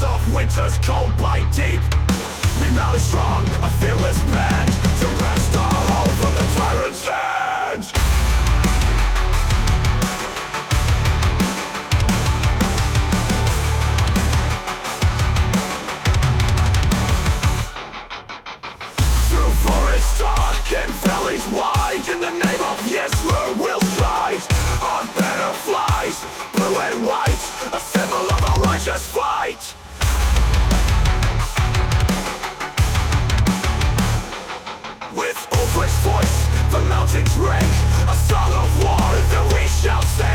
of winter's cold bite deep. We rally strong, a fearless band, to wrest our home from the tyrant's hands. Through forests dark and valleys wide, in the name of Yesler we'll stride. On banner flies, blue and white, a symbol of our righteous fight. With Ulfric's voice, the mountains ring, a song of war that we shall sing.